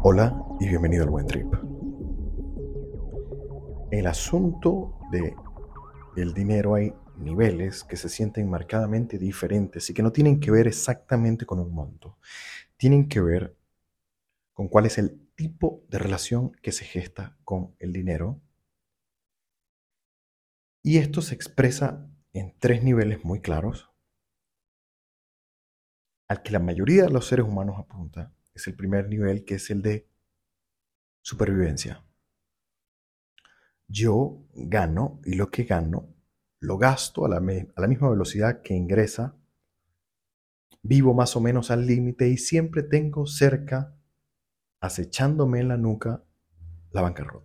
Hola y bienvenido al Buen Trip. El asunto del dinero, hay niveles que se sienten marcadamente diferentes y que no tienen que ver exactamente con un monto. Tienen que ver con cuál es el tipo de relación que se gesta con el dinero. Y esto se expresa en tres niveles muy claros, al que la mayoría de los seres humanos apunta. Es el primer nivel, que es el de supervivencia. Yo gano y lo que gano lo gasto a la misma velocidad que ingresa. Vivo más o menos al límite y siempre tengo cerca, acechándome en la nuca, la bancarrota.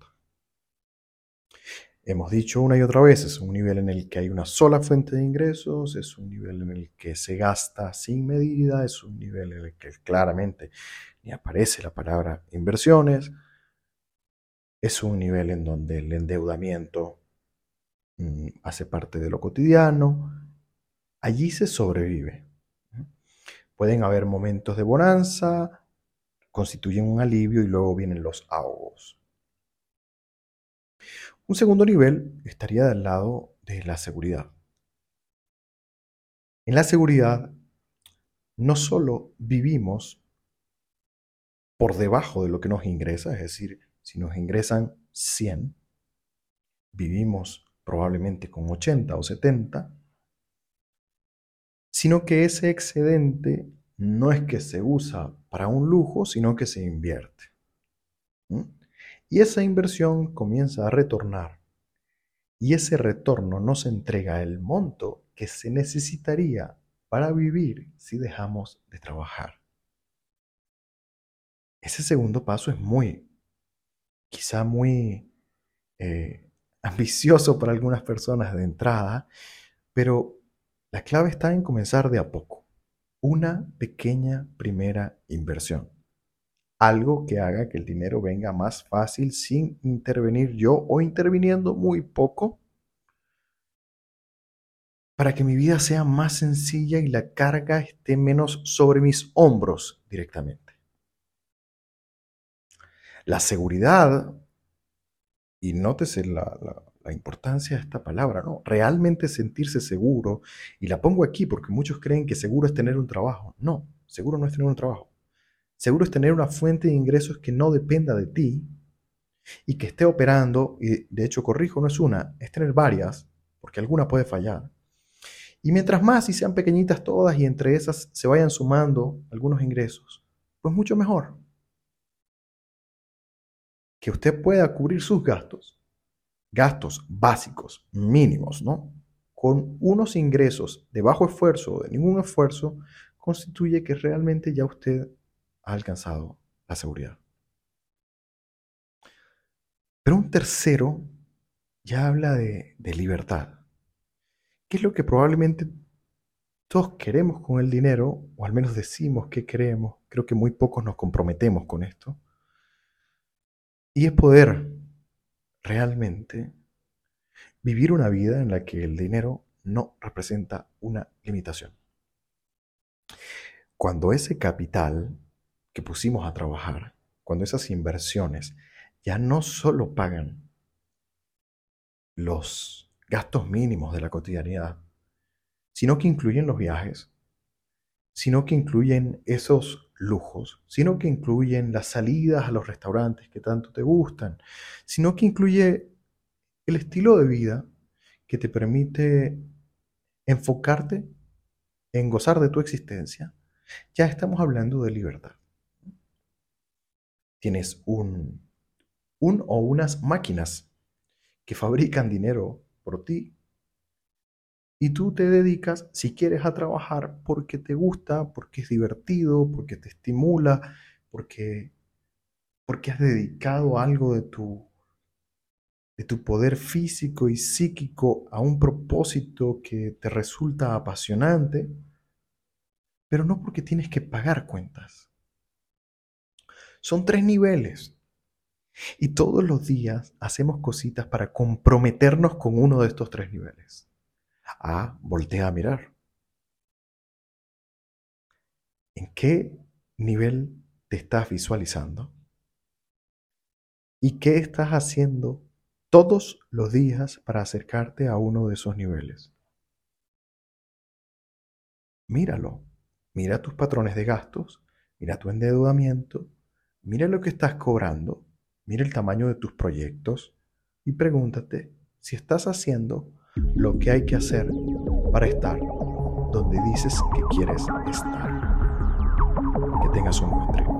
Hemos dicho una y otra vez, es un nivel en el que hay una sola fuente de ingresos, es un nivel en el que se gasta sin medida, es un nivel en el que claramente ni aparece la palabra inversiones, es un nivel en donde el endeudamiento hace parte de lo cotidiano. Allí se sobrevive. Pueden haber momentos de bonanza, constituyen un alivio y luego vienen los ahogos. Un segundo nivel estaría del lado de la seguridad. En la seguridad no solo vivimos por debajo de lo que nos ingresa, es decir, si nos ingresan 100, vivimos probablemente con 80 o 70, sino que ese excedente no es que se usa para un lujo, sino que se invierte. ¿Mm? Y esa inversión comienza a retornar, y ese retorno nos entrega el monto que se necesitaría para vivir si dejamos de trabajar. Ese segundo paso es quizá muy ambicioso para algunas personas de entrada, pero la clave está en comenzar de a poco. Una pequeña primera inversión. Algo que haga que el dinero venga más fácil sin intervenir yo o interviniendo muy poco, para que mi vida sea más sencilla y la carga esté menos sobre mis hombros directamente. La seguridad, y nótese la importancia de esta palabra, ¿no? Realmente sentirse seguro, y la pongo aquí porque muchos creen que seguro es tener un trabajo. No, seguro no es tener un trabajo. Seguro es tener una fuente de ingresos que no dependa de ti y que esté operando, y de hecho corrijo, no es una, es tener varias, porque alguna puede fallar. Y mientras más y sean pequeñitas todas y entre esas se vayan sumando algunos ingresos, pues mucho mejor. Que usted pueda cubrir sus gastos básicos, mínimos, ¿no? Con unos ingresos de bajo esfuerzo o de ningún esfuerzo, constituye que realmente ya usted ha alcanzado la seguridad. Pero un tercero ya habla de libertad. ¿Qué es lo que probablemente todos queremos con el dinero? O al menos decimos que queremos. Creo que muy pocos nos comprometemos con esto. Y es poder realmente vivir una vida en la que el dinero no representa una limitación. Cuando ese capital que pusimos a trabajar, cuando esas inversiones ya no solo pagan los gastos mínimos de la cotidianidad, sino que incluyen los viajes, sino que incluyen esos lujos, sino que incluyen las salidas a los restaurantes que tanto te gustan, sino que incluye el estilo de vida que te permite enfocarte en gozar de tu existencia, ya estamos hablando de libertad. Tienes un o unas máquinas que fabrican dinero por ti y tú te dedicas, si quieres, a trabajar porque te gusta, porque es divertido, porque te estimula, porque, porque has dedicado algo de tu poder físico y psíquico a un propósito que te resulta apasionante, pero no porque tienes que pagar cuentas. Son tres niveles. Y todos los días hacemos cositas para comprometernos con uno de estos tres niveles. Voltea a mirar. ¿En qué nivel te estás visualizando? ¿Y qué estás haciendo todos los días para acercarte a uno de esos niveles? Míralo. Mira tus patrones de gastos, mira tu endeudamiento, mira lo que estás cobrando, mira el tamaño de tus proyectos y pregúntate si estás haciendo lo que hay que hacer para estar donde dices que quieres estar. Que tengas un buen día.